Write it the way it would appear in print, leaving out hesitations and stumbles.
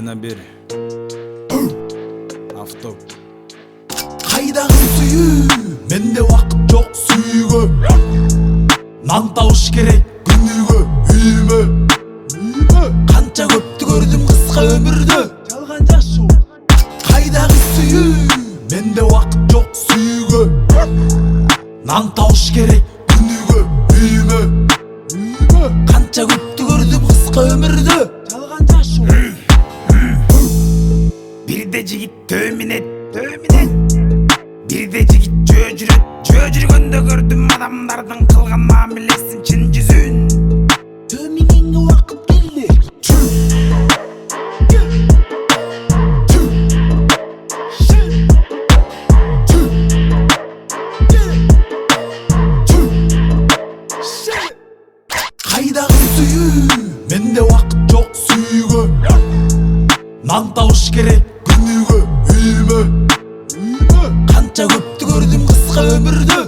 жана бир авто. Кайдагы сүйүү, менде убакыт жок сүйүүгө. Нан табыш керек күнүгө, үйүмө. Канча көптү көрдүм кыска өмүрдө, жалган жашоо. Кайдагы сүйүү, менде убакыт жок сүйүүгө. Нан табыш керек күнүгө, үйүмө. Канча көптү көрдүм кыска өмүрдө, жалган жашоо. Бирде жигит төминет бирде жигит жөө жүргөндө көрдүм адамдардын кылган мамилесин чын жүзүн. Төмиңеңе убакыт келди. Кайдагы сүйүү, менде убакыт жок сүйүүгө. Нан табыш керек күнүгө, үйүмө. Канча көптү көрдүм кыска өмүрдө,